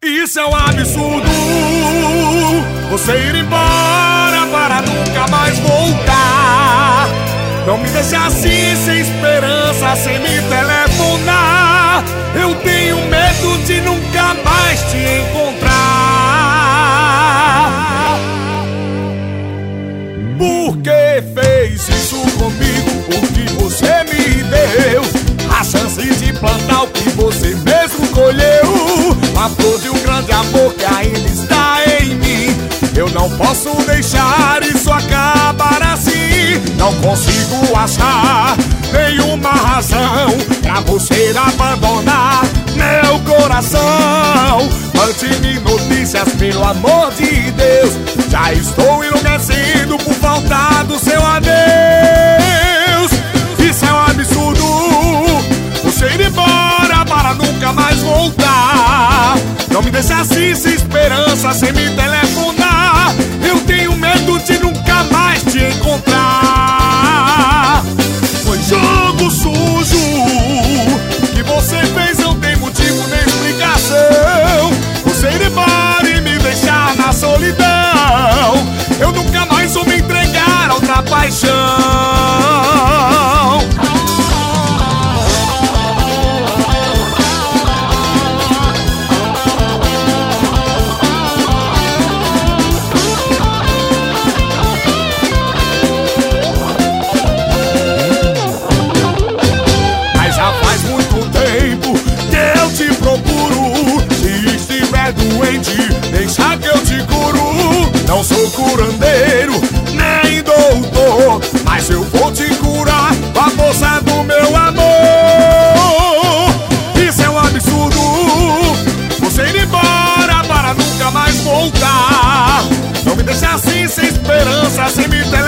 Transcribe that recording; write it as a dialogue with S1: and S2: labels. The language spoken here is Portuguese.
S1: Isso é um absurdo, você ir embora para nunca mais voltar. Não me deixe assim, sem esperança, sem me telefonar. Eu tenho medo de nunca mais te encontrar. Por que fez isso comigo? Porque você me deu a chance de plantar o que você mesmo colheu. A flor de um grande amor que ainda está em mim. Eu não posso deixar isso acabar assim. Não consigo achar nenhuma razão pra você abandonar meu coração. Mande-me notícias, pelo amor de Deus. Já estou enlouquecido por falta do seu adeus. Isso é um absurdo, você ir embora para nunca mais voltar. Não me deixe assim, sem esperança, sem me telefonar. Eu tenho medo de nunca mais te encontrar. Foi jogo sujo que você fez, não tem motivo nem explicação. Você ir embora e me deixar na solidão. Eu nunca mais vou me entregar a outra paixão. Deixa que eu te curo. Não sou curandeiro, nem doutor, mas eu vou te curar com a força do meu amor. Isso é um absurdo, você ir embora para nunca mais voltar. Não me deixe assim, sem esperança, sem me telefonar.